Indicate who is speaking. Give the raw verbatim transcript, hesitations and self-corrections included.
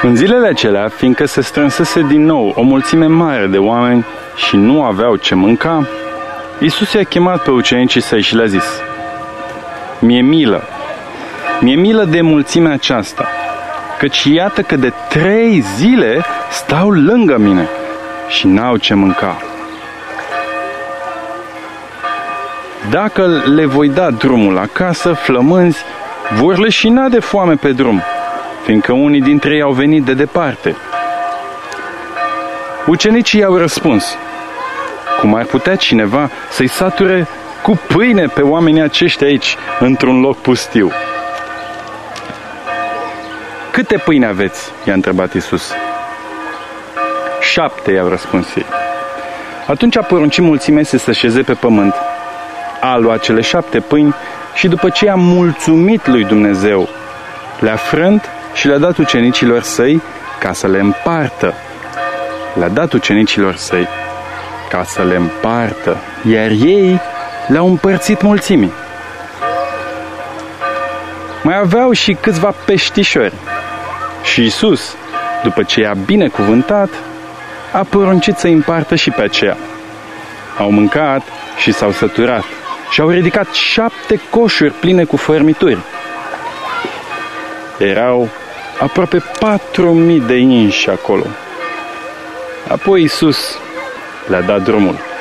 Speaker 1: În zilele acelea, fiindcă se strânsese din nou o mulțime mare de oameni și nu aveau ce mânca, Iisus i-a chemat pe ucenicii săi și le-a zis: "Mie milă, mie milă de mulțimea aceasta, căci iată că de trei zile stau lângă mine și n-au ce mânca. Dacă le voi da drumul acasă, flămânzi vor leșina de foame pe drum, fiindcă unii dintre ei au venit de departe." Ucenicii i-au răspuns: "Cum ar putea cineva să-i sature cu pâine pe oamenii aceștia aici, într-un loc pustiu?" "Câte pâine aveți?" i-a întrebat Iisus. "Șapte," i-au răspuns ei. Atunci a poruncit mulțimii să se așeze pe pământ. A luat cele șapte pâini și după ce i-a mulțumit lui Dumnezeu, le-a frânt și le-a dat ucenicilor săi ca să le împartă. Le-a dat ucenicilor săi ca să le împartă, iar ei le-au împărțit mulțimii. Mai aveau și câțiva peștișori. Și Iisus, după ce i-a binecuvântat, a poruncit să-i împartă și pe aceea. Au mâncat și s-au săturat și au ridicat șapte coșuri pline cu fărmituri. Erau aproape patru mii de inși acolo. Apoi Iisus le-a dat drumul.